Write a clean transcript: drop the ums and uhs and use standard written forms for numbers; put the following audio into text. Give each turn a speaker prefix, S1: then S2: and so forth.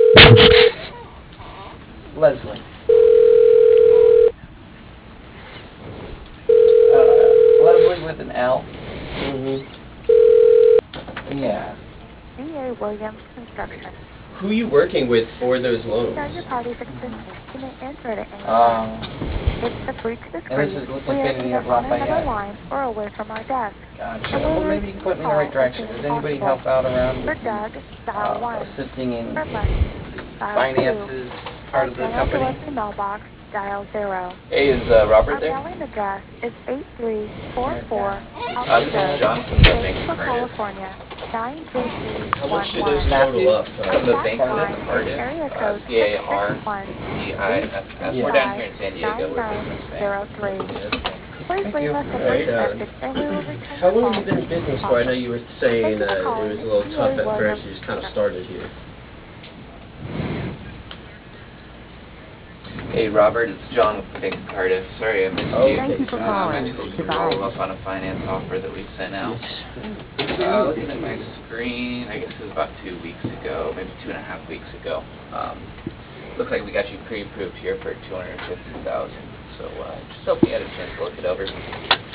S1: Leslie. Leslie with an L. Yeah.
S2: D.A. Williams Construction.
S3: Who are you working with for those loans?
S2: Know your party's extension. You may enter it at any time.
S1: Um,
S2: If the breach is
S1: and this
S2: free,
S1: is
S2: we are
S1: located
S2: either
S1: at
S2: on another
S1: Lafayette.
S2: line or away from our desk.
S1: Gotcha.
S2: And we
S1: Well,
S2: will
S1: maybe you can
S2: return
S1: point me in the
S2: your
S1: right
S2: call as
S1: direction.
S2: soon
S1: Does
S2: as
S1: anybody
S2: possible.
S1: help out around
S2: For
S1: with
S2: Doug,
S1: the
S2: dial 1.
S1: assisting in
S2: For
S1: the
S2: Leslie, dial 2.
S1: finances part of the
S2: Mail to
S1: company?
S2: Leslie mailbox, dial 0.
S4: Hey, is Robert
S2: Our
S4: there?
S2: mailing address is 8344
S4: This is
S2: Alpha
S4: John
S2: Road,
S4: from the Bank
S2: Bakersfield,
S4: of Cardiff.
S2: California,
S3: How much did
S2: 93311.
S3: those
S1: Matthew?
S3: total up?
S4: From the
S2: Fax
S4: Bank
S2: line
S4: of
S2: is
S4: Cardiff,
S2: area code
S4: CARDIFF. We're down here in San Diego. We're a business bank.
S2: 661-869-9903. Please
S1: Thank
S2: leave
S1: you.
S2: us a
S3: Alright,
S2: brief message and we will return
S3: how
S2: your
S3: long
S2: call.
S3: have you been in business for? I know you were saying that it was a little tough at first, you just kind of started here.
S4: Hey, Robert, it's John with the Bank of Cardiff. Sorry I missed you.
S3: Thank you for
S4: I'm
S3: calling.
S4: actually looking to follow up on a finance offer that we sent out. Looking at my screen, I guess it was about 2 weeks ago, maybe 2.5 weeks ago. Looks like we got you pre-approved here for $250,000. So just hoping you had a chance to look it over.